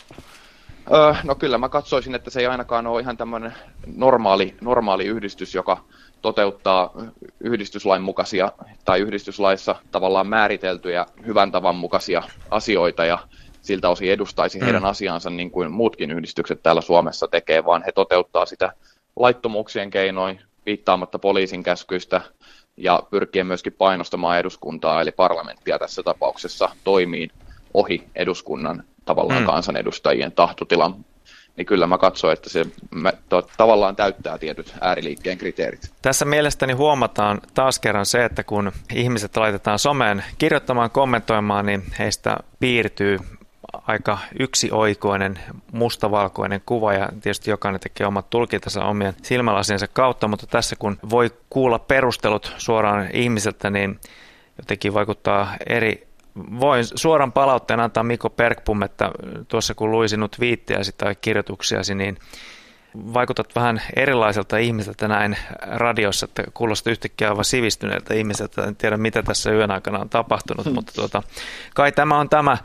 Öö, no kyllä mä katsoisin, että se ei ainakaan ole ihan tämmöinen normaali, normaali yhdistys, joka toteuttaa yhdistyslain mukaisia tai yhdistyslaissa tavallaan määriteltyjä hyvän tavan mukaisia asioita ja siltä osin edustaisi heidän mm. asiansa niin kuin muutkin yhdistykset täällä Suomessa tekee, vaan he toteuttaa sitä laittomuuksien keinoin viittaamatta poliisin käskyistä ja pyrkien myöskin painostamaan eduskuntaa eli parlamenttia tässä tapauksessa toimiin ohi eduskunnan tavallaan mm. kansanedustajien tahtotilan, niin kyllä mä katson, että se mä, to, tavallaan täyttää tietyt ääriliikkeen kriteerit. Tässä mielestäni huomataan taas kerran se, että kun ihmiset laitetaan someen kirjoittamaan, kommentoimaan, niin heistä piirtyy aika yksioikoinen, mustavalkoinen kuva ja tietysti jokainen tekee omat tulkintansa omien silmälasiensa kautta, mutta tässä kun voi kuulla perustelut suoraan ihmiseltä, niin jotenkin vaikuttaa eri. Voin suoran palautteen antaa Miko Bergbom, että tuossa kun luin sinut twiittejäsi tai kirjoituksiasi, niin vaikutat vähän erilaiselta ihmiseltä näin radiossa, että kuulostaa yhtäkkiä aivan sivistyneeltä ihmiseltä. En tiedä, mitä tässä yön aikana on tapahtunut, mutta tuota, kai tämä on tämä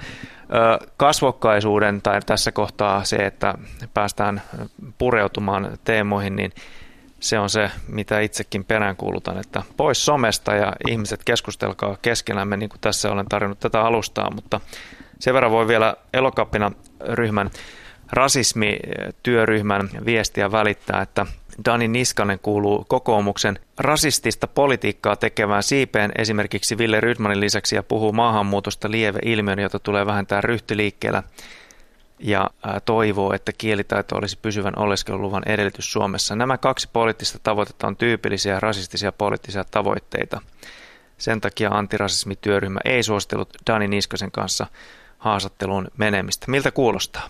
kasvokkaisuuden tai tässä kohtaa se, että päästään pureutumaan teemoihin, niin se on se, mitä itsekin peräänkuulutan, että pois somesta ja ihmiset keskustelkaa keskenämme, niin kuin tässä olen tarjonnut tätä alustaa, mutta sen verran voi vielä Elokapina-ryhmän rasismityöryhmän viestiä välittää, että Dani Niskanen kuuluu kokoomuksen rasistista politiikkaa tekevään siipeen esimerkiksi Ville Rydmanin lisäksi ja puhuu maahanmuutosta lieveilmiön, jota tulee vähentää ryhtiliikkeellä. Ja toivoo, että kielitaito olisi pysyvän oleskeluluvan edellytys Suomessa. Nämä kaksi poliittista tavoitetta on tyypillisiä rasistisia poliittisia tavoitteita. Sen takia antirasismityöryhmä ei suositellut Dani Niskasen kanssa haastatteluun menemistä. Miltä kuulostaa?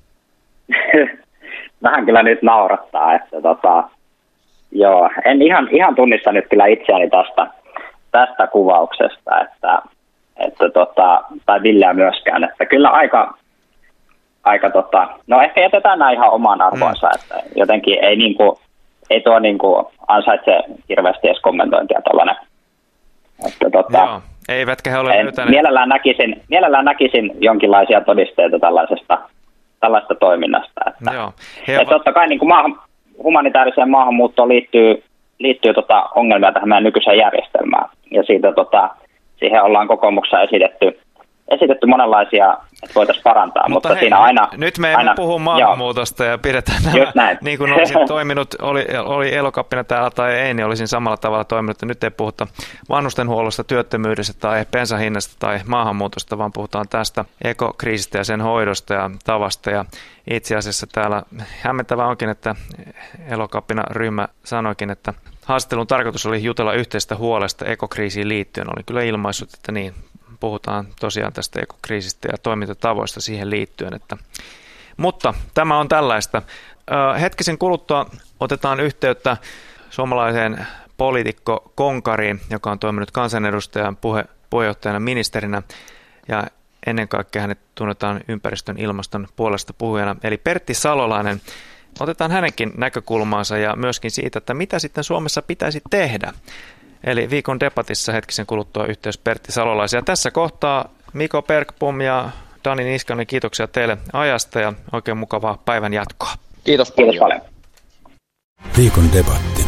Vähän kyllä nyt naurattaa, että tota, joo, en ihan, ihan tunnista nyt kyllä itseäni tästä, tästä kuvauksesta, että, että tota, tai Villeä myöskään, että kyllä aika... Aika tota, no ehkä jätetään nämä ihan omaan arvoonsa, mm. että jotenkin ei, niinku, ei tuo niinku ansaitse hirveästi edes kommentointia tällainen. Että tota, Joo, eivätkä he ole löytäneet. Mielellään näkisin, mielellään näkisin jonkinlaisia todisteita tällaisesta tällaista toiminnasta. Että, Joo. että totta kai niin kuin maahan, humanitaariseen maahanmuuttoon liittyy, liittyy tota ongelmia tähän meidän nykyiseen järjestelmään. Ja siitä, tota, siihen ollaan kokoomuksessa esitetty, esitetty monenlaisia, että voitaisiin parantaa, mutta, mutta hei, siinä aina... Nyt me emme aina, puhu maahanmuutosta joo. ja pidetään nämä, niin kuin olisin toiminut, oli, oli Elokappina täällä tai ei, niin olisin samalla tavalla toiminut, että nyt ei puhuta vanhustenhuollosta, työttömyydestä tai bensahinnasta tai maahanmuutosta, vaan puhutaan tästä ekokriisistä ja sen hoidosta ja tavasta. Ja itse asiassa täällä hämmentävää onkin, että Elokappina ryhmä sanoikin, että haastattelun tarkoitus oli jutella yhteistä huolesta ekokriisiin liittyen. Oli kyllä ilmaissut, että niin, puhutaan tosiaan tästä ekokriisistä ja toimintatavoista siihen liittyen. Että. Mutta tämä on tällaista. Hetkisen kuluttua otetaan yhteyttä suomalaiseen poliitikko Konkariin, joka on toiminut kansanedustajan puhe, puheenjohtajana ministerinä ja ennen kaikkea hänet tunnetaan ympäristön ilmaston puolesta puhujana. Eli Pertti Salolainen. Otetaan hänenkin näkökulmaansa ja myöskin siitä, että mitä sitten Suomessa pitäisi tehdä. Eli viikon debatissa hetkisen kuluttua yhteys Pertti Salolaisen. Ja tässä kohtaa Miko Bergbom ja Dani Niskanen, kiitoksia teille ajasta ja oikein mukavaa päivän jatkoa. Kiitos paljon. Kiitos paljon. Viikon debatti.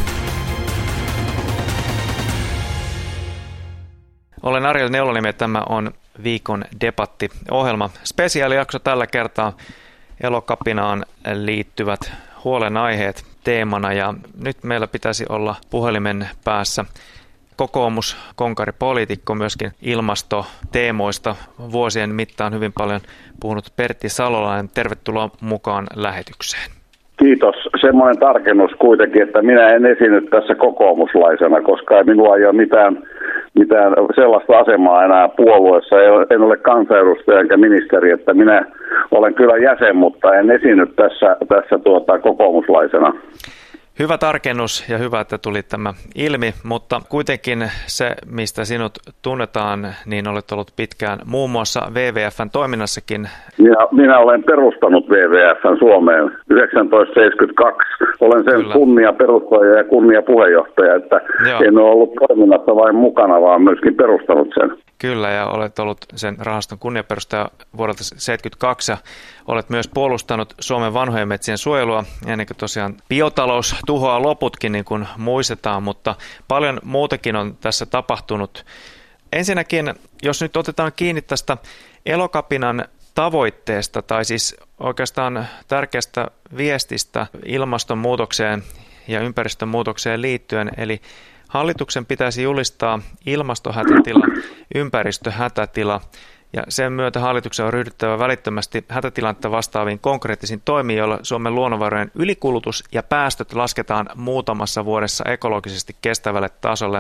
Olen Ariel Neulonimi ja tämä on viikon debatti-ohjelma. Spesiaalijakso tällä kertaa Elokapinaan liittyvät huolenaiheet teemana ja nyt meillä pitäisi olla puhelimen päässä kokoomus, konkari, poliitikko, myöskin ilmastoteemoista vuosien mittaan hyvin paljon puhunut Pertti Salolainen. Tervetuloa mukaan lähetykseen. Kiitos. Semmoinen tarkennus kuitenkin, että minä en esiinny tässä kokoomuslaisena, koska minulla ei ole mitään, mitään sellaista asemaa enää puolueessa. En ole kansanedustaja enkä ministeri, että minä olen kyllä jäsen, mutta en esiinny tässä, tässä tuota, kokoomuslaisena. Hyvä tarkennus ja hyvä, että tuli tämä ilmi, mutta kuitenkin se, mistä sinut tunnetaan, niin olet ollut pitkään muun muassa W W F:n toiminnassakin. Minä, minä olen perustanut W W F:n Suomeen tuhatyhdeksänsataaseitsemänkymmentäkaksi. Olen sen Kyllä. kunnia perustaja ja kunnia puheenjohtaja, että Joo. en ole ollut toiminnassa vain mukana, vaan myöskin perustanut sen. Kyllä, ja olet ollut sen rahaston kunniaperustaja vuodelta tuhatyhdeksänsataaseitsemänkymmentäkaksi ja olet myös puolustanut Suomen vanhojen metsien suojelua, ennen kuin tosiaan biotalous tuhoaa loputkin, niin kuin muistetaan, mutta paljon muutakin on tässä tapahtunut. Ensinnäkin, jos nyt otetaan kiinni tästä Elokapinan tavoitteesta, tai siis oikeastaan tärkeästä viestistä ilmastonmuutokseen ja ympäristönmuutokseen liittyen, eli hallituksen pitäisi julistaa ilmastohätätila, ympäristöhätätila, ja sen myötä hallituksen on ryhdyttävä välittömästi hätätilannetta vastaaviin konkreettisiin toimiin, joilla Suomen luonnonvarojen ylikulutus ja päästöt lasketaan muutamassa vuodessa ekologisesti kestävälle tasolle.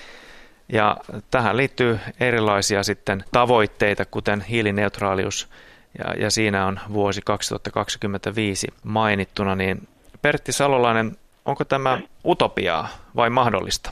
Ja tähän liittyy erilaisia sitten tavoitteita, kuten hiilineutraalius, ja, ja siinä on vuosi kaksituhattakaksikymmentäviisi mainittuna. Niin Pertti Salolainen, onko tämä utopiaa vai mahdollista?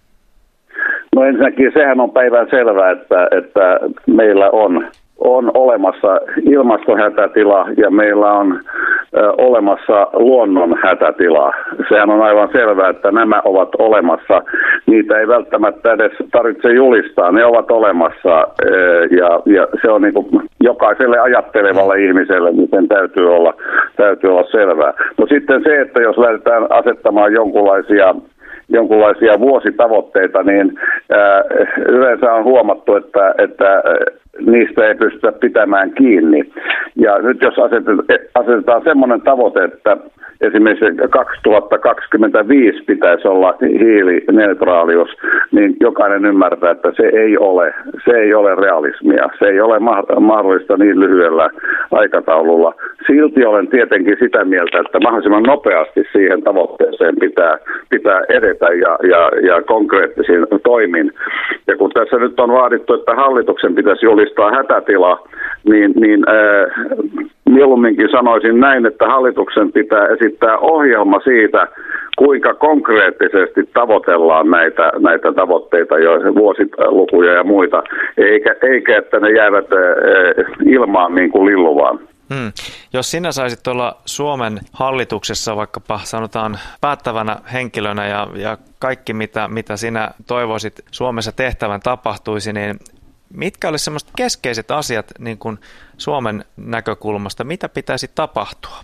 No ensinnäkin sehän on päivän selvää, että, että meillä on, on olemassa ilmastohätätila ja meillä on ö, olemassa luonnon hätätila. Sehän on aivan selvää, että nämä ovat olemassa. Niitä ei välttämättä edes tarvitse julistaa. Ne ovat olemassa ö, ja, ja se on niin kuin jokaiselle ajattelevalle ihmiselle, niin sen täytyy olla, täytyy olla selvää. No sitten se, että jos lähdetään asettamaan jonkunlaisia jonkinlaisia vuositavoitteita, niin ää, yleensä on huomattu, että, että niistä ei pystytä pitämään kiinni. Ja nyt jos asetetaan semmoinen tavoite, että esimerkiksi kaksituhattakaksikymmentäviisi pitäisi olla hiilineutraalius, niin jokainen ymmärtää, että se ei ole, se ei ole realismia. Se ei ole mahdollista niin lyhyellä aikataululla. Silti olen tietenkin sitä mieltä, että mahdollisimman nopeasti siihen tavoitteeseen pitää, pitää edetä ja, ja, ja konkreettisin toimin. Ja kun tässä nyt on vaadittu, että hallituksen pitäisi julistaa hätätila, niin, niin äh, mieluumminkin sanoisin näin, että hallituksen pitää esittää ohjelma siitä, kuinka konkreettisesti tavoitellaan näitä, näitä tavoitteita, jo vuosilukuja ja muita, eikä, eikä että ne jäävät äh, ilmaan niin kuin lilluvaan. Hmm. Jos sinä saisit olla Suomen hallituksessa vaikkapa sanotaan päättävänä henkilönä ja, ja kaikki mitä, mitä sinä toivoisit Suomessa tehtävän tapahtuisi, niin mitkä olisi sellaiset keskeiset asiat niin kuin Suomen näkökulmasta, mitä pitäisi tapahtua?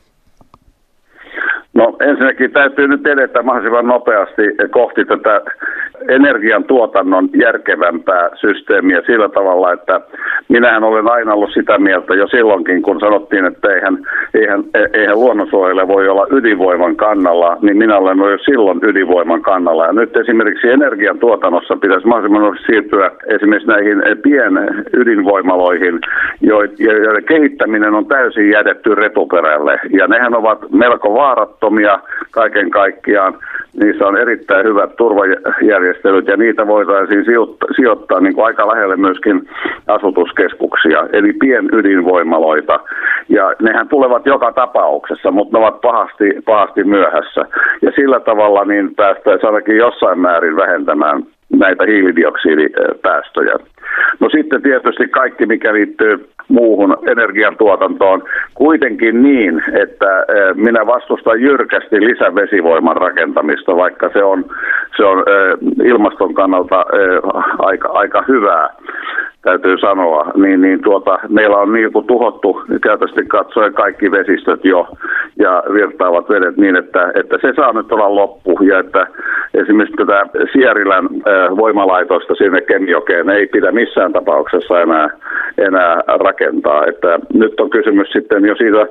No ensinnäkin täytyy nyt edetä mahdollisimman nopeasti kohti tätä energiantuotannon järkevämpää systeemiä sillä tavalla, että minähän olen aina ollut sitä mieltä jo silloinkin, kun sanottiin, että eihän, eihän, eihän luonnonsuojelu voi olla ydinvoiman kannalla, niin minä olen ollut jo silloin ydinvoiman kannalla. Ja nyt esimerkiksi energiantuotannossa pitäisi mahdollisimman siirtyä esimerkiksi näihin pien ydinvoimaloihin, joiden kehittäminen on täysin jätetty retuperälle. Ja nehän ovat melko vaarattomia kaiken kaikkiaan. Niissä on erittäin hyvät turvajärjestelyt ja niitä voitaisiin sijoittaa, sijoittaa niin kuin aika lähelle myöskin asutuskeskuksia, eli pienydinvoimaloita. Ja nehän tulevat joka tapauksessa, mutta ne ovat pahasti, pahasti myöhässä. Ja sillä tavalla niin päästäisiin ainakin jossain määrin vähentämään näitä hiilidioksidipäästöjä. No sitten tietysti kaikki, mikä liittyy muuhun energiantuotantoon, kuitenkin niin, että minä vastustan jyrkästi lisävesivoiman rakentamista, vaikka se on, se on ilmaston kannalta aika, aika hyvää, täytyy sanoa. Niin, niin tuota, meillä on niin kuin tuhottu käytännössä katsoen kaikki vesistöt jo ja virtaavat vedet niin, että, että se saa nyt olla loppu ja että esimerkiksi tätä Sierilän voimalaitosta sinne Kemijokeen ei pidä missään tapauksessa enää, enää rakentaa. Että nyt on kysymys sitten jo siitä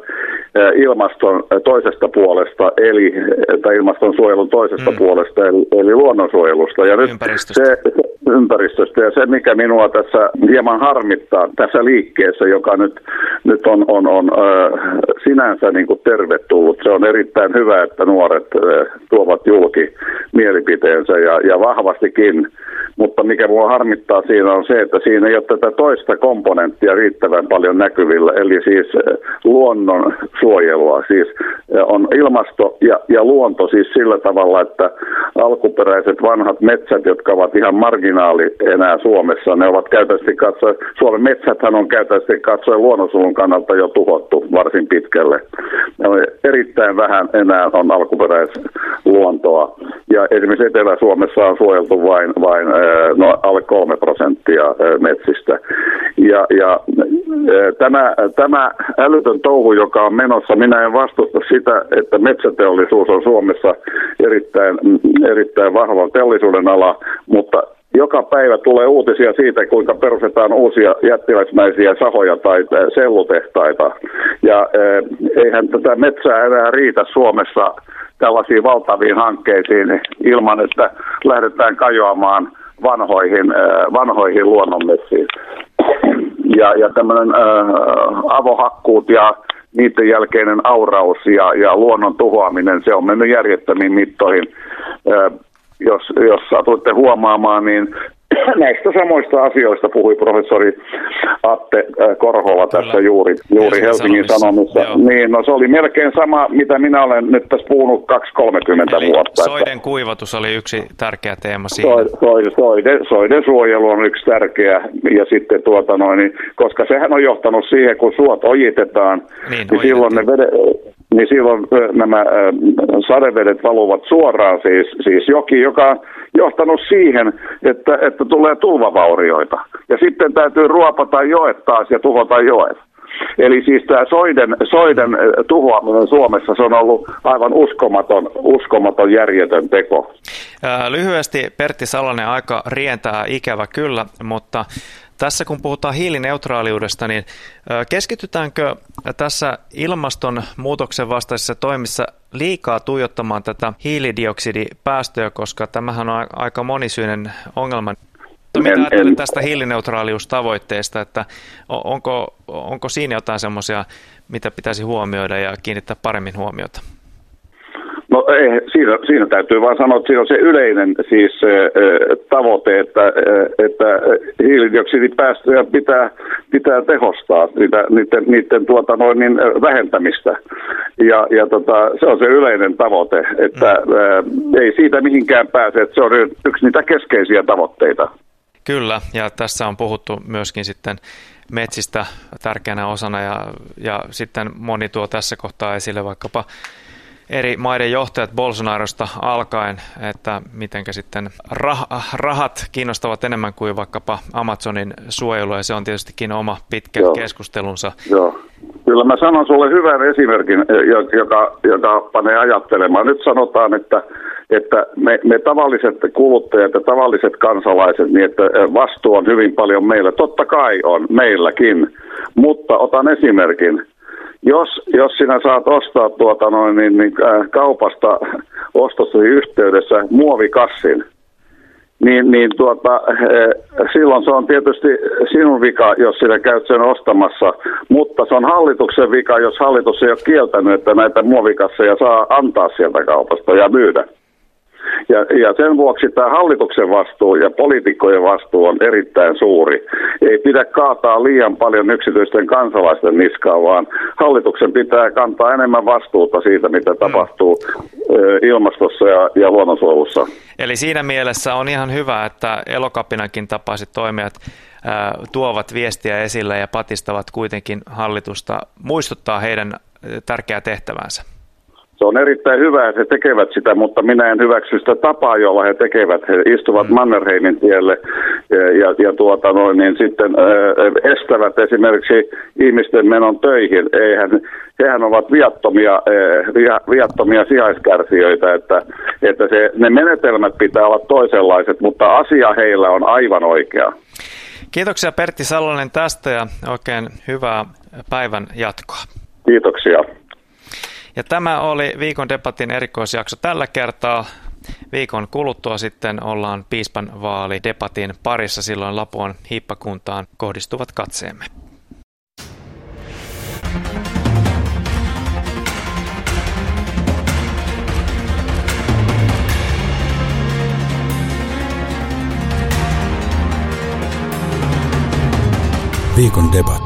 ilmaston toisesta puolesta, eli tai ilmastonsuojelun toisesta mm. puolesta, eli, eli luonnonsuojelusta. Ja nyt ympäristöstä. Se, ympäristöstä. Ja se, mikä minua tässä hieman harmittaa tässä liikkeessä, joka nyt, nyt on, on, on äh, sinänsä niin kuin tervetullut. Se on erittäin hyvä, että nuoret äh, tuovat julki mielipiteensä ja, ja vahvastikin. Mutta mikä minua harmittaa siinä on se, että siinä ei ole tätä toista komponenttia riittävän paljon näkyvillä, eli siis luonnon suojelua. Siis on ilmasto ja, ja luonto siis sillä tavalla, että alkuperäiset vanhat metsät, jotka ovat ihan marginaali enää Suomessa, ne ovat käytännössä katsoen, Suomen metsäthän on käytännössä katsoen luonnonsuojelun kannalta jo tuhottu varsin pitkälle. Erittäin vähän enää on alkuperäisluontoa. Ja esimerkiksi Etelä-Suomessa on suojeltu vain, vain no, alle kolme prosenttia metsistä. Ja, ja tämä, tämä älytön touhu, joka on menossa, minä en vastusta sitä, että metsäteollisuus on Suomessa erittäin, erittäin vahva teollisuuden ala, mutta joka päivä tulee uutisia siitä, kuinka perustetaan uusia jättiläismäisiä sahoja tai sellutehtaita. Ja eihän tätä metsää enää riitä Suomessa tällaisiin valtaviin hankkeisiin ilman, että lähdetään kajoamaan vanhoihin, vanhoihin luonnonmetsiin. Ja, ja tämmöinen äh, avohakkuut ja niiden jälkeinen auraus ja, ja luonnon tuhoaminen, se on mennyt järjettömiin mittoihin. Äh, jos, jos satuitte huomaamaan, niin näistä samoista asioista puhui professori Atte Korhola tässä Kyllä. juuri, juuri Helsingin Sanomissa. Niin, no se oli melkein sama, mitä minä olen nyt tässä puhunut kaksi kolmekymmentä Eli vuotta. Soiden kuivatus oli yksi tärkeä teema siinä. Soiden, soiden, soiden suojelu on yksi tärkeä, ja sitten tuota noin, niin, koska sehän on johtanut siihen, kun suot ojitetaan, niin, niin silloin ne vedet... niin silloin nämä sadevedet valuvat suoraan siis, siis joki, joka on johtanut siihen, että, että tulee tulvavaurioita. Ja sitten täytyy ruopata joet taas ja tuhota joet. Eli siis tämä soiden, soiden tuhoaminen Suomessa, se on ollut aivan uskomaton, uskomaton järjetön teko. Lyhyesti Pertti Salonen, aika rientää ikävä kyllä, mutta tässä kun puhutaan hiilineutraaliudesta, niin keskitytäänkö tässä ilmastonmuutoksen vastaisissa toimissa liikaa tuijottamaan tätä hiilidioksidipäästöä, koska tämähän on aika monisyinen ongelma. Mitä ajattelet tästä hiilineutraaliustavoitteesta, että onko, onko siinä jotain semmoisia, mitä pitäisi huomioida ja kiinnittää paremmin huomiota? No ei, siinä, siinä täytyy vaan sanoa, että siinä on se yleinen siis äh, tavoite, että, äh, että hiilidioksidipäästöjä pitää, pitää tehostaa, niitä, niiden, niiden tuota noin, niin, vähentämistä. Ja, ja tota, se on se yleinen tavoite, että äh, ei siitä mihinkään pääse, että se on yksi niitä keskeisiä tavoitteita. Kyllä, ja tässä on puhuttu myöskin sitten metsistä tärkeänä osana, ja, ja sitten moni tuo tässä kohtaa esille vaikkapa eri maiden johtajat Bolsonarosta alkaen, että mitenkä sitten rah- rahat kiinnostavat enemmän kuin vaikkapa Amazonin suojelu, ja se on tietystikin oma pitkä Joo. keskustelunsa. Joo. Kyllä mä sanon sulle hyvän esimerkin, joka, joka panee ajattelemaan. Nyt sanotaan, että, että me, me tavalliset kuluttajat ja tavalliset kansalaiset, niin että vastuu on hyvin paljon meillä. Totta kai on meilläkin, mutta otan esimerkin. Jos, jos sinä saat ostaa tuota noin, niin, niin, äh, kaupasta ostossasi yhteydessä muovikassin, niin, niin tuota, äh, silloin se on tietysti sinun vika, jos sinä käyt sen ostamassa, mutta se on hallituksen vika, jos hallitus ei ole kieltänyt, että näitä muovikasseja saa antaa sieltä kaupasta ja myydä. Ja, ja sen vuoksi tämä hallituksen vastuu ja poliitikkojen vastuu on erittäin suuri. Ei pidä kaataa liian paljon yksityisten kansalaisten niskaan, vaan hallituksen pitää kantaa enemmän vastuuta siitä, mitä tapahtuu ilmastossa ja, ja luonnonsuojelussa. Eli siinä mielessä on ihan hyvä, että Elokapinakin tapaiset toimijat ää, tuovat viestiä esille ja patistavat kuitenkin hallitusta muistuttaa heidän tärkeää tehtävänsä. Se on erittäin hyvä, että he tekevät sitä, mutta minä en hyväksy sitä tapaa, jolla he tekevät. He istuvat mm. Mannerheimin tielle ja, ja, ja tuota noin, niin sitten äh, estävät esimerkiksi ihmisten menon töihin. Eihän, hehän ovat viattomia, äh, viattomia sijaiskärsijöitä, että, että se, ne menetelmät pitää olla toisenlaiset, mutta asia heillä on aivan oikea. Kiitoksia Pertti Salonen tästä ja oikein hyvää päivän jatkoa. Kiitoksia. Ja tämä oli viikon debatin erikoisjakso tällä kertaa. Viikon kuluttua sitten ollaan piispan vaalidebatin parissa, silloin Lapuan hiippakuntaan kohdistuvat katseemme. Viikon debatti.